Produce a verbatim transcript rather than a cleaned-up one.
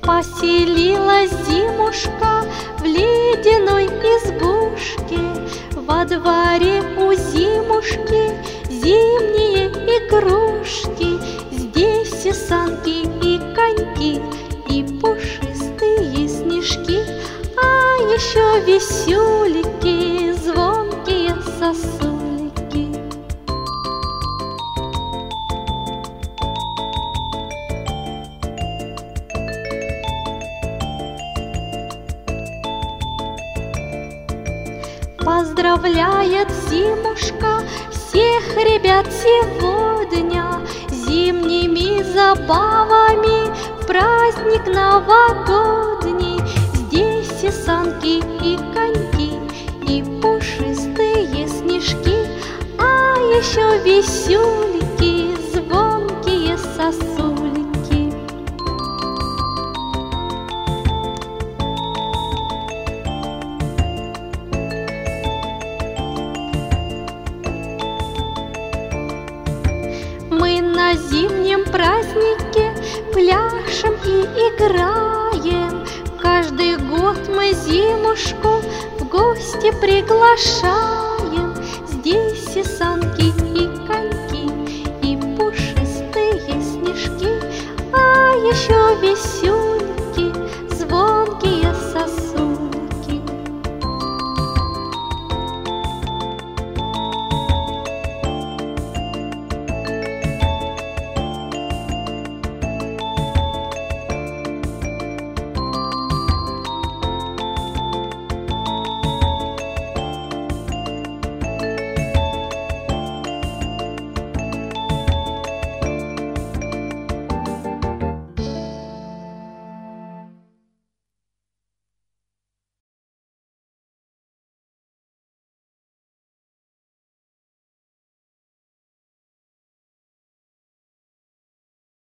Поселилась зимушка в ледяной избушке. Во дворе у зимушки зимние игрушки. Здесь и санки, и коньки, и пушистые снежки, а еще весюлики, звонкие сосулики. Поздравляет зимушка всех ребят сегодня зимними забавами в праздник новогодний. Здесь и санки, и коньки, и пушистые снежки, а еще весюлики, звонкие сосулики. Мы на зимнем празднике пляшем и играем. Каждый год мы зимушку в гости приглашаем. Здесь и санки, и коньки, и пушистые снежки, а еще веселые